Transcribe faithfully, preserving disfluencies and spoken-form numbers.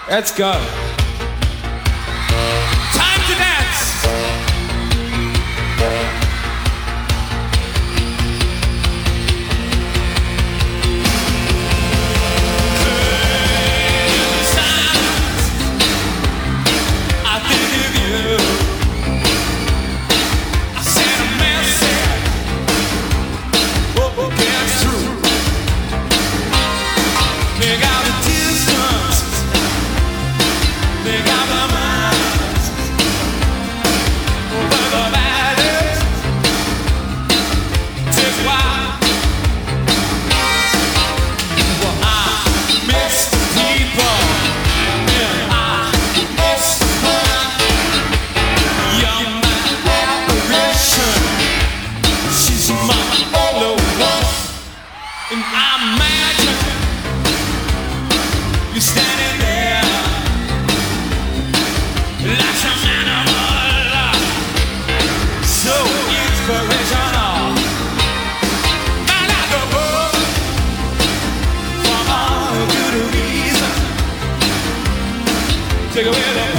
Let's go. Time to dance. I think of you. I sent a message. Hope it gets through. Pick out the distance. They got the minds over the valleys. Just why? Well, I miss the people, and I miss the fun. You're my apparition. She's my only one, and I imagine you standing there. Like some animal, so inspirational. I like the book for all good reason. Take away the